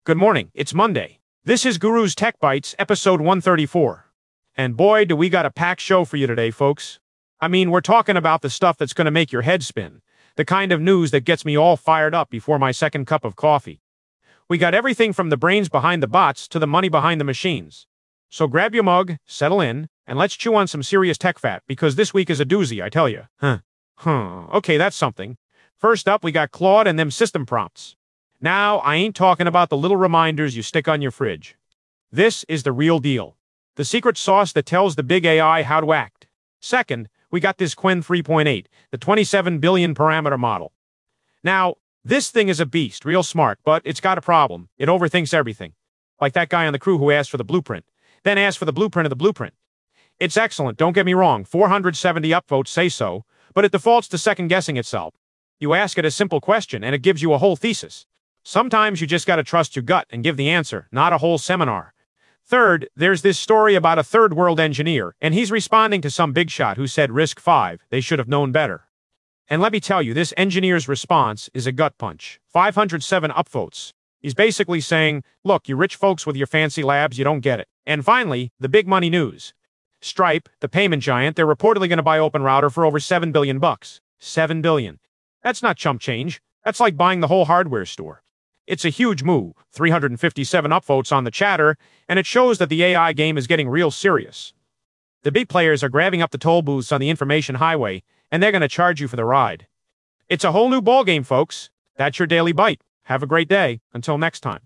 Good morning, it's Monday. This is Guru's Tech Bites, episode 134. And boy, do we got a packed show for you today, folks. I mean, we're talking about the stuff that's going to make your head spin. The kind of news that gets me all fired up before my second cup of coffee. We got everything from the brains behind the bots to the money behind the machines. So grab your mug, settle in, and let's chew on some serious tech fat, because this week is a doozy, I tell you. Okay, that's something. First up, we got Claude and them system prompts. Now, I ain't talking about the little reminders you stick on your fridge. This is the real deal. The secret sauce that tells the big AI how to act. Second, we got this Qwen 3.8, the 27 billion parameter model. Now, this thing is a beast, real smart, but it's got a problem. It overthinks everything. Like that guy on the crew who asked for the blueprint, then asked for the blueprint of the blueprint. It's excellent, don't get me wrong, 470 upvotes say so, but it defaults to second-guessing itself. You ask it a simple question, and it gives you a whole thesis. Sometimes you just gotta trust your gut and give the answer, not a whole seminar. Third, there's this story about a third-world engineer, and he's responding to some big shot who said RISC-V, they should have known better. And let me tell you, this engineer's response is a gut punch. 507 upvotes. He's basically saying, look, you rich folks with your fancy labs, you don't get it. And finally, the big money news. Stripe, the payment giant, they're reportedly going to buy OpenRouter for over $7 billion bucks. $7 billion. That's not chump change. That's like buying the whole hardware store. It's a huge move, 357 upvotes on the chatter, and it shows that the AI game is getting real serious. The big players are grabbing up the toll booths on the information highway, and they're going to charge you for the ride. It's a whole new ballgame, folks. That's your Daily Bite. Have a great day. Until next time.